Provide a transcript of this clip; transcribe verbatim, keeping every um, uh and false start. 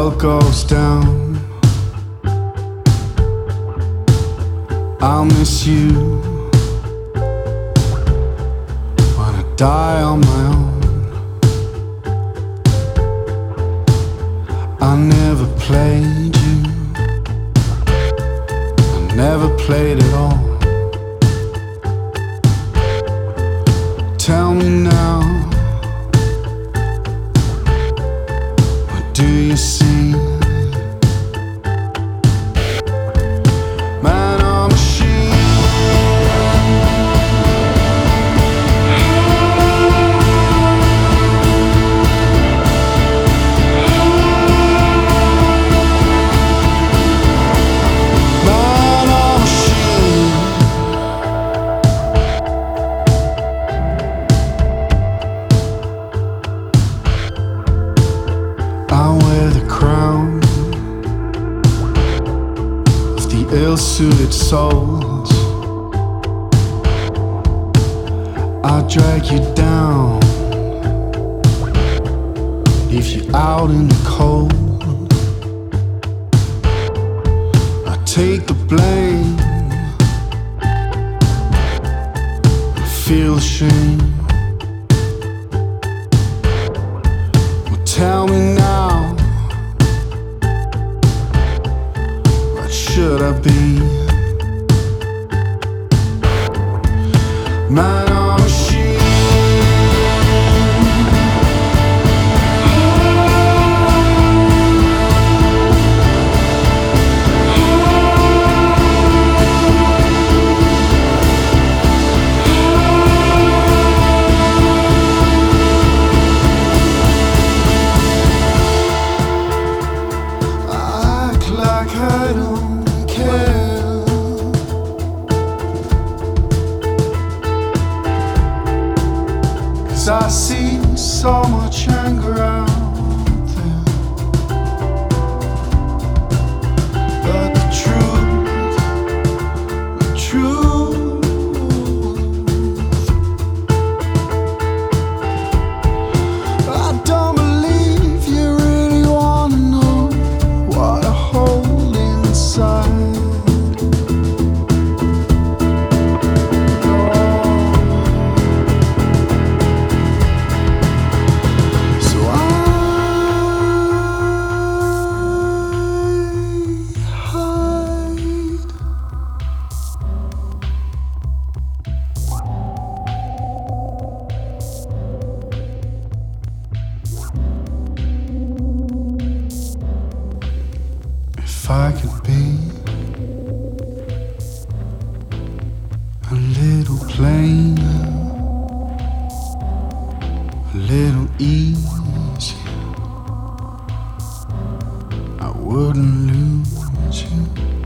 bell goes down, I'll miss you when I die on my own. I never played you, I never played at all. Tell me now, what do you see? Man or machine? Man or machine? I wear the crown of the ill-suited souls. I'll drag you down, leave you out in the cold. I take the blame, I feel ashamed. Well, tell me now, what should I be? Man or machine? Act like I don't care. 'Cause I see so much anger out there. But the truth, the truth, I don't believe you really wanna know what I hold inside. So I hide. If I could be a little plainer, a little easier, I wouldn't lose you.